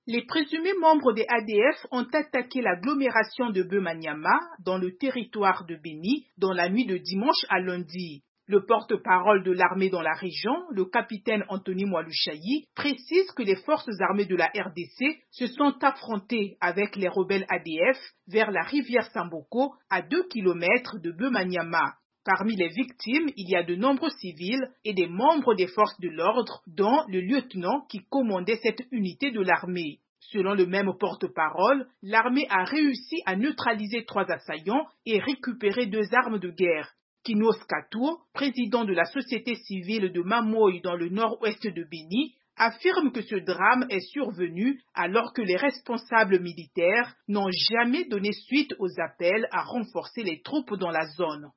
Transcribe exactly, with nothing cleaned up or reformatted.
Les présumés membres des A D F ont attaqué l'agglomération de Beumaniama, dans le territoire de Béni, dans la nuit de dimanche à lundi. Le porte-parole de l'armée dans la région, le capitaine Anthony Mwalushayi, précise que les forces armées de la R D C se sont affrontées avec les rebelles A D F vers la rivière Samboko, à deux kilomètres de Beumaniama. Parmi les victimes, il y a de nombreux civils et des membres des forces de l'ordre, dont le lieutenant qui commandait cette unité de l'armée. Selon le même porte-parole, l'armée a réussi à neutraliser trois assaillants et récupérer deux armes de guerre. Kinos Katour, président de la société civile de Mamoy dans le nord-ouest de Béni, affirme que ce drame est survenu alors que les responsables militaires n'ont jamais donné suite aux appels à renforcer les troupes dans la zone.